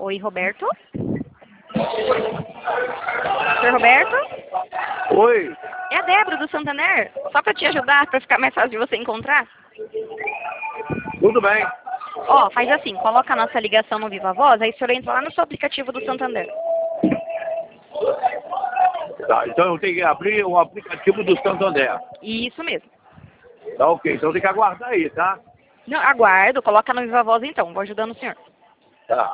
Oi, Roberto? Senhor Roberto? Oi, É a Débora do Santander. Só para te ajudar, para ficar mais fácil de você encontrar. tudo bem. Ó, faz assim, coloca a nossa ligação no Viva Voz, aí o senhor entra lá no seu aplicativo do Santander. Tá, então eu tenho que abrir o aplicativo do Santander. Isso mesmo. Tá ok, então tem que aguardar aí, tá? Não, aguardo, coloca no Viva Voz então, vou ajudando o senhor. Tá.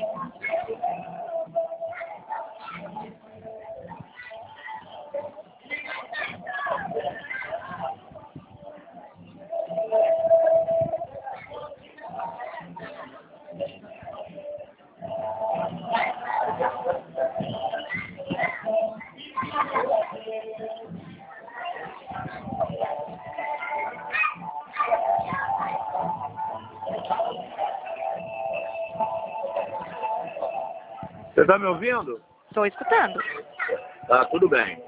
Você tá me ouvindo? Estou escutando. Tá, tudo bem.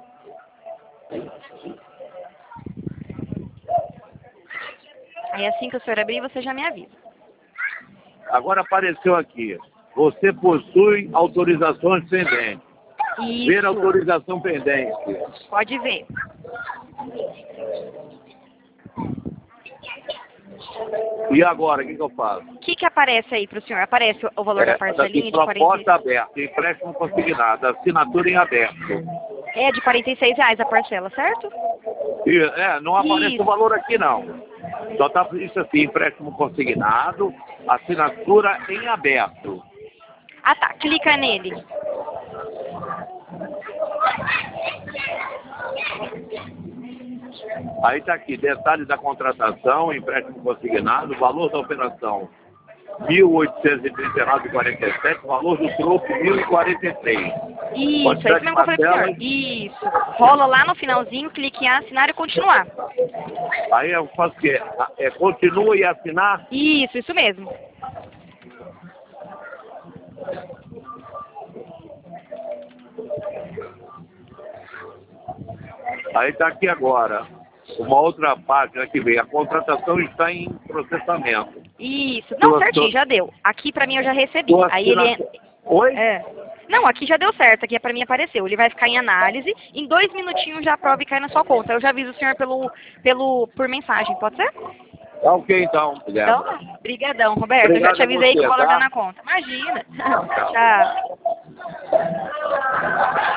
Aí assim que o senhor abrir, você já me avisa. Agora apareceu aqui. Você possui autorizações pendentes. Ver Isso, autorização pendente. pode ver. E agora, o que eu faço? O que aparece aí para o senhor? Aparece o valor da parcelinha de Proposta aberta, empréstimo consignado, assinatura em aberto. É de R$ 46 a parcela, certo? Não aparece Isso. o valor aqui não. Só está isso assim, empréstimo consignado, assinatura em aberto. Ah tá, clica nele. Aí está aqui, detalhes da contratação, empréstimo consignado, valor da operação R$ 1.839,47, valor do troco R$ 1.046. Isso, é isso mesmo que eu falei pro senhor. Isso. Rola lá no finalzinho, clique em assinar e continuar. Aí eu faço o quê? Continua e assinar? Isso mesmo. Aí está aqui agora, uma outra página que vem, a contratação está em processamento. Isso. Não, certinho, já deu. Aqui pra mim eu já recebi. Aí ele... Oi? É. Não, aqui já deu certo, aqui pra mim apareceu. Ele vai ficar em análise, em 2 minutinhos já aprova e cai na sua conta. Eu já aviso o senhor por mensagem, pode ser? Tá ok então, Guilherme. Então, brigadão, Roberto. Obrigado Eu já te avisei a você, que o valor tá? tá na conta. Imagina. Tchau.